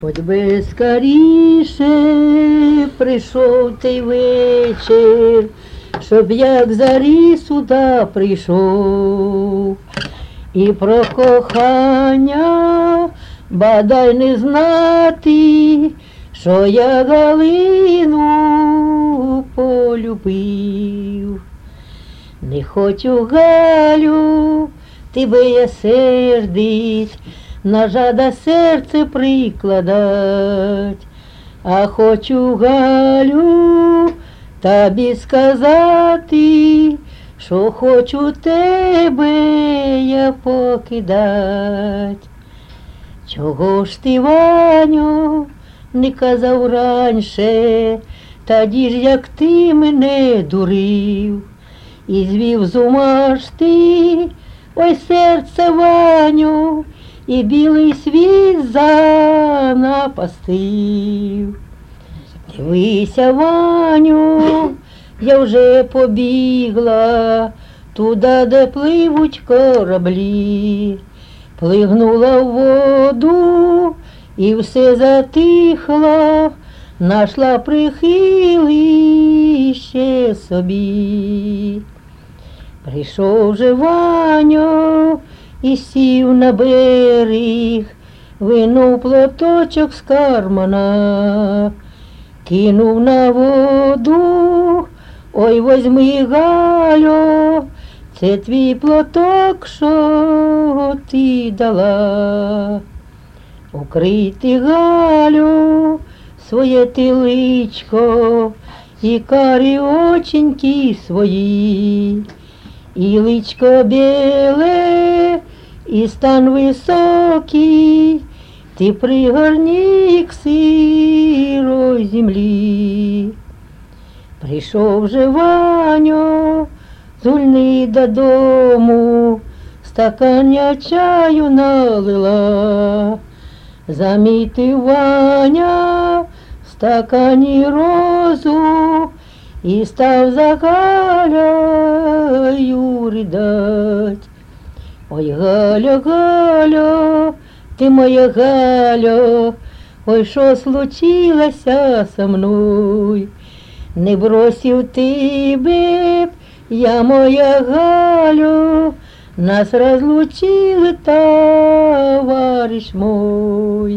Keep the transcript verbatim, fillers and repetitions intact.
Хоч би скоріше прийшов той вечір, щоб як зарі сюди прийшов, і про кохання бадай не знати, що я Галину полюбив. Не хочу, Галю, тебе я сердить, на жада серце прикладать, а хочу, Галю, тобі сказати, що хочу тебе я покидать. Чого ж ти, Ваню, не казав раніше, тоді ж як ти мене дурив, і звів з ума ж ти, ой серце, Ваню, і білий світ занапастив. Дивися, Ваню, я вже побігла туди, де пливуть кораблі, плигнула в воду і все затихло, нашла прихилище собі. Прийшов же Ваню і сів на берег, винув платочок з кармана, кинув на воду, ой, возьми, Галю, це твій платок, що ти дала. Укрий ти, Галю, своє ти личко і карі оченьки свої, і личко біле, і стан високий, ти пригорни к сирой землі. Прийшов же Ваню з Ульни додому, стакання чаю налила, замітив Ваня в стакані розу і став за Галею ридать. Ой, Галя, Галя, ти моя Галя, ой, що случилося со мною? Не бросив тебе, я, моя Галю, нас разлучили, товарищ мой.